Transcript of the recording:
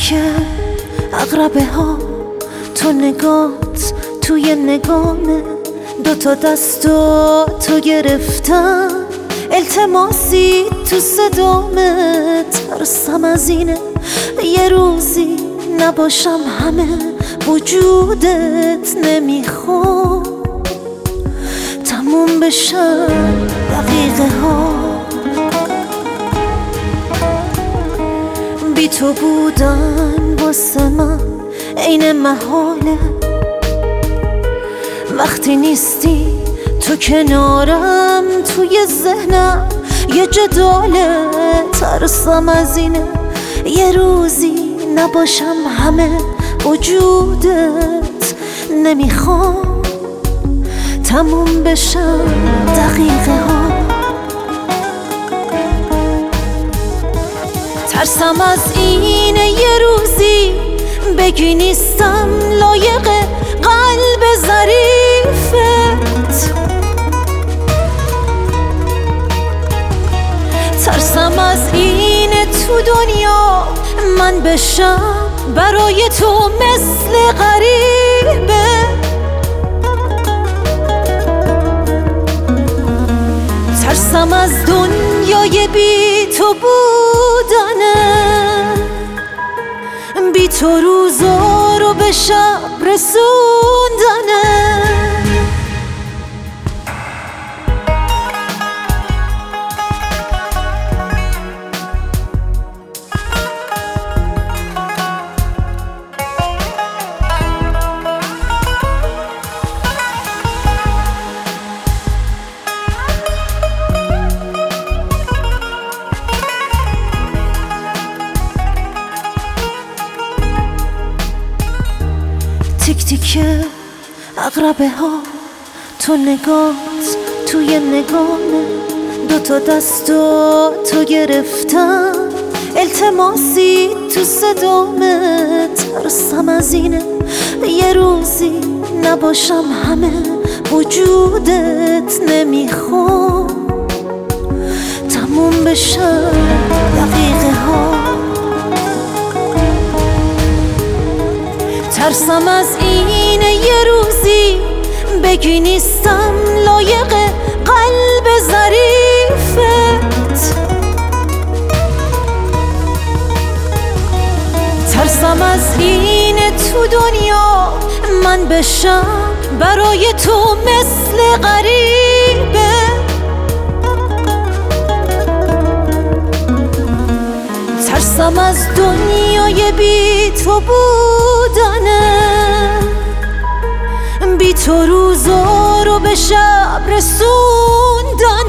تیکه عقربه ها تو نگات توی نگامه، دوتا دستو تو گرفتم التماسی تو صدامه. ترسم از اینه یه روزی نباشم همه وجودت، نمیخوام تموم بشن دقیقه ها. بی تو بودن واسه من عین محاله، وقتی نیستی تو کنارم توی ذهنم یه جداله. ترسم از اینه یه روزی نباشم همه وجودت، نمیخوام تموم بشن دقیقه ها. ترسم از اینه یه روزی بگی نیستم لایق قلب ظریفت. ترسم از اینه تو دنیا من بشم برای تو مثل غریبه. ترسم از دنیای بی تو بودنه، بی تو روزا رو به شب رسوندنه. تیک تیکه عقربه ها تو نگات توی نگامه، دوتا دستو تو گرفتم التماسی تو صدامه. ترسم از اینه یه روزی نباشم همه وجودت، نمیخوام تموم بشن دقیقه ها. ترسم از اینه یه روزی بگی نیستم لایق قلب ظریفت. ترسم از اینه تو دنیا من بشم برای تو مثل غریبه. ترسم از دنیای بی تو بودنه، بی تو روزا رو به شب رسوندن.